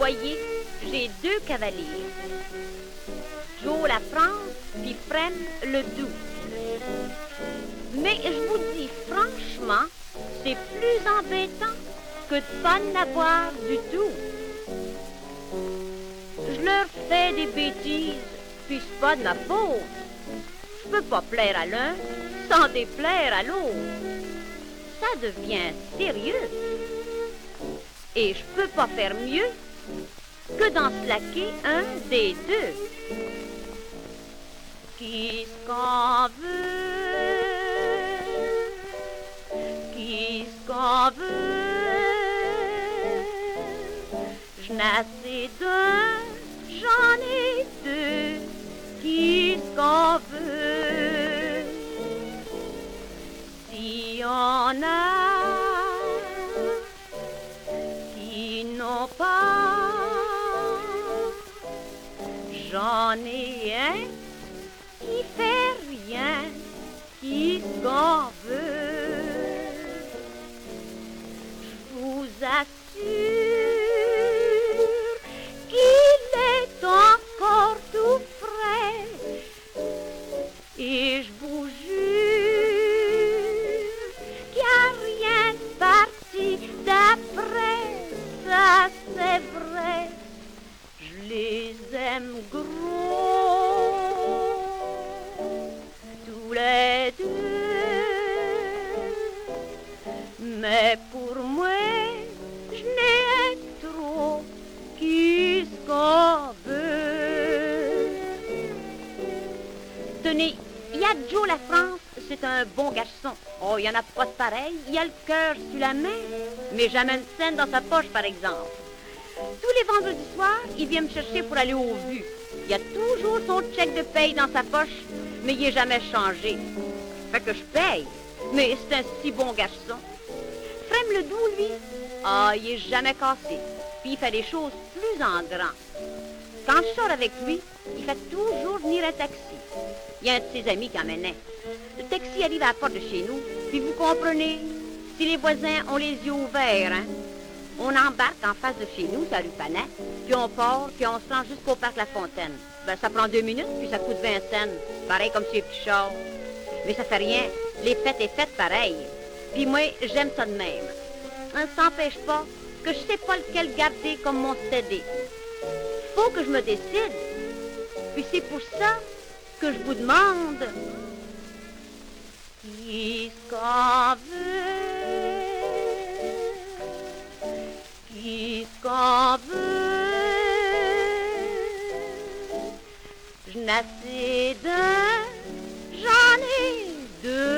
voyez, j'ai deux cavaliers. Joe la France, puis Frem le Doux. Mais je vous dis franchement, c'est plus embêtant que de pas n'avoir du tout. Je leur fais des bêtises, puis c'est pas de ma faute. Je peux pas plaire à l'un sans déplaire à l'autre. Ça devient sérieux. Et je peux pas faire mieux que d'en slacker un des deux. Qui qu'en veut, qui qu'en veut, je n'ai assez d'un, j'en ai deux, qui qu'en veut, si on a, qui n'ont pas, j'en ai un qui fait rien, qui s'en veut. Je vous assure qu'il est encore tout frais, et je vous jure qu'il n'y a rien de parti d'après, ça c'est vrai, je les aime gros. Les deux, mais pour moi, je n'ai trop qui ce qu'on veut. Tenez, il y a Joe la France, c'est un bon garçon. Oh, il n'y en a pas de pareil, il a le cœur sur la main, mais jamais une scène dans sa poche, par exemple. Tous les vendredis soirs, il vient me chercher pour aller au vu. Il a toujours son chèque de paye dans sa poche, mais il n'est jamais changé. Fait que je paye, mais c'est un si bon garçon. Frem le Doux, lui, il est jamais cassé, puis il fait les choses plus en grand. Quand je sors avec lui, il fait toujours venir un taxi. Il y a un de ses amis qui emmène un. Le taxi arrive à la porte de chez nous, puis vous comprenez, si les voisins ont les yeux ouverts, hein, on embarque en face de chez nous, c'est la rue Panet, puis on part, puis on se rend jusqu'au parc La Fontaine. Ben, ça prend 2 minutes, puis ça coûte 20 cents. Pareil comme chez petits chars. Mais ça fait rien. Les fêtes est faite pareil. Puis moi, j'aime ça de même. Ça n'empêche pas que je sais pas lequel garder comme mon CD. Faut que je me décide. Puis c'est pour ça que je vous demande qui qu'en veut, qui qu'en veut. Je n'ai assez d'un, j'en ai deux.